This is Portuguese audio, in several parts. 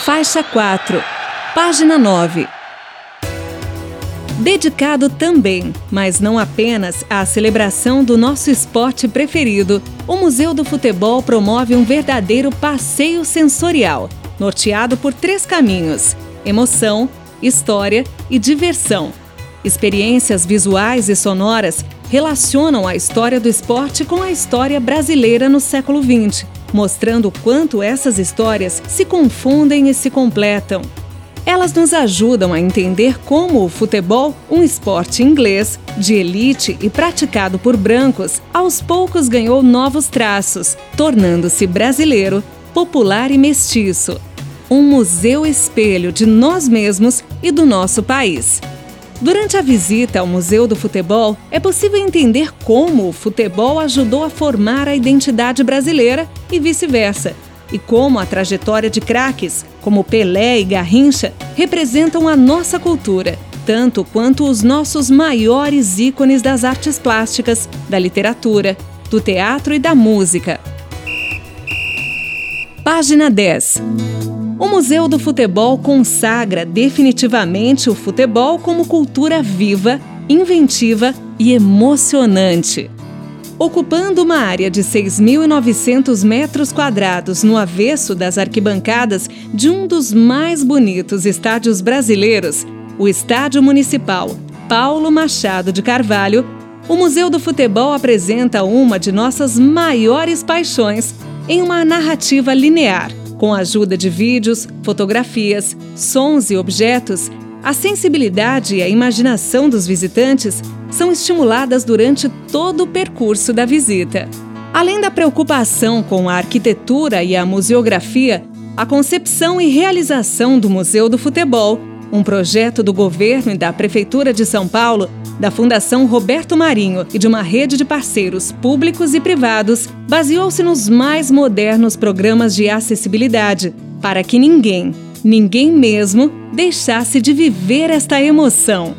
Faixa 4, página 9. Dedicado também, mas não apenas, à celebração do nosso esporte preferido, o Museu do Futebol promove um verdadeiro passeio sensorial, norteado por 3 caminhos: emoção, história e diversão. Experiências visuais e sonoras relacionam a história do esporte com a história brasileira no século XX, mostrando o quanto essas histórias se confundem e se completam. Elas nos ajudam a entender como o futebol, um esporte inglês, de elite e praticado por brancos, aos poucos ganhou novos traços, tornando-se brasileiro, popular e mestiço. Um museu espelho de nós mesmos e do nosso país. Durante a visita ao Museu do Futebol, é possível entender como o futebol ajudou a formar a identidade brasileira e vice-versa, e como a trajetória de craques, como Pelé e Garrincha, representam a nossa cultura, tanto quanto os nossos maiores ícones das artes plásticas, da literatura, do teatro e da música. Página 10. O Museu do Futebol consagra definitivamente o futebol como cultura viva, inventiva e emocionante. Ocupando uma área de 6.900 metros quadrados no avesso das arquibancadas de um dos mais bonitos estádios brasileiros, o Estádio Municipal Paulo Machado de Carvalho, o Museu do Futebol apresenta uma de nossas maiores paixões em uma narrativa linear. Com a ajuda de vídeos, fotografias, sons e objetos, a sensibilidade e a imaginação dos visitantes são estimuladas durante todo o percurso da visita. Além da preocupação com a arquitetura e a museografia, a concepção e realização do Museu do Futebol, um projeto do governo e da Prefeitura de São Paulo, da Fundação Roberto Marinho e de uma rede de parceiros públicos e privados, baseou-se nos mais modernos programas de acessibilidade, para que ninguém mesmo, deixasse de viver esta emoção.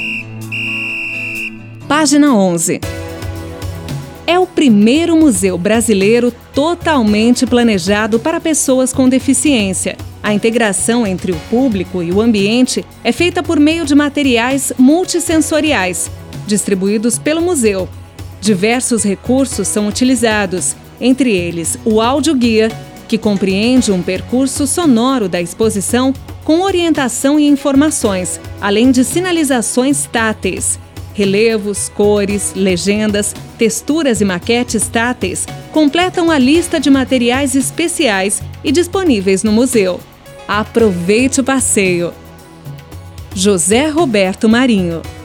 Página 11. É o primeiro museu brasileiro totalmente planejado para pessoas com deficiência. A integração entre o público e o ambiente é feita por meio de materiais multissensoriais, distribuídos pelo museu. Diversos recursos são utilizados, entre eles o áudio-guia, que compreende um percurso sonoro da exposição com orientação e informações, além de sinalizações táteis. Relevos, cores, legendas, texturas e maquetes táteis completam a lista de materiais especiais e disponíveis no museu. Aproveite o passeio! José Roberto Marinho.